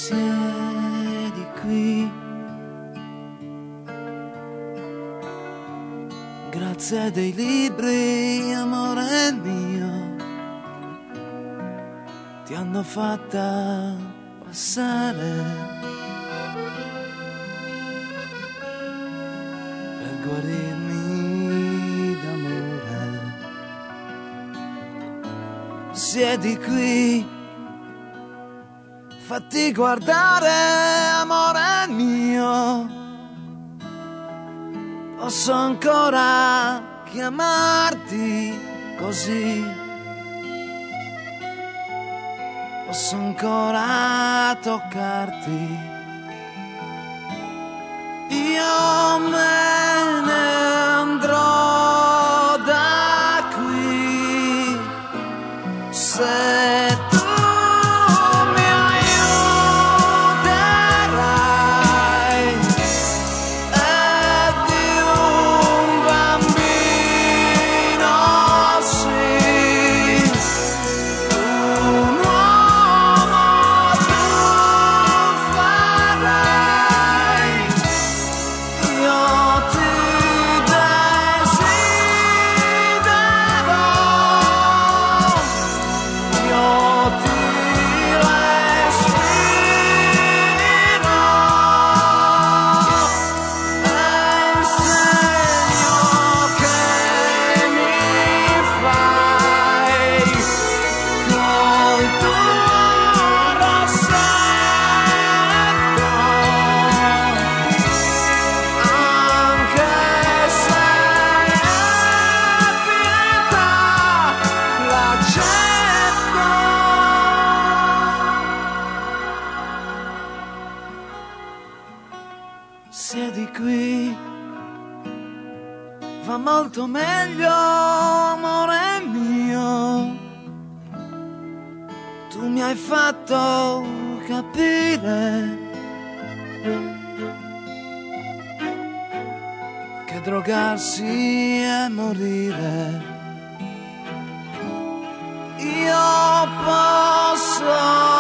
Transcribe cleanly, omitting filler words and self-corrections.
Siedi qui, grazie dei libri, amore mio, ti hanno fatta passare per guarirmi d'amore. Siedi qui, fatti guardare, amore mio, posso ancora chiamarti così, posso ancora toccarti. Io me ne andrò da qui se tu mi aiuterai. È di un bambino, sì, un uomo tu farai. Io ti desidero, io ti respiro e il segno che mi fai col tuo rossetto, anche se è pietà, l'accetto. Siedi qui, va molto meglio, amore mio. Tu mi hai fatto capire che drogarsi è morire. Io posso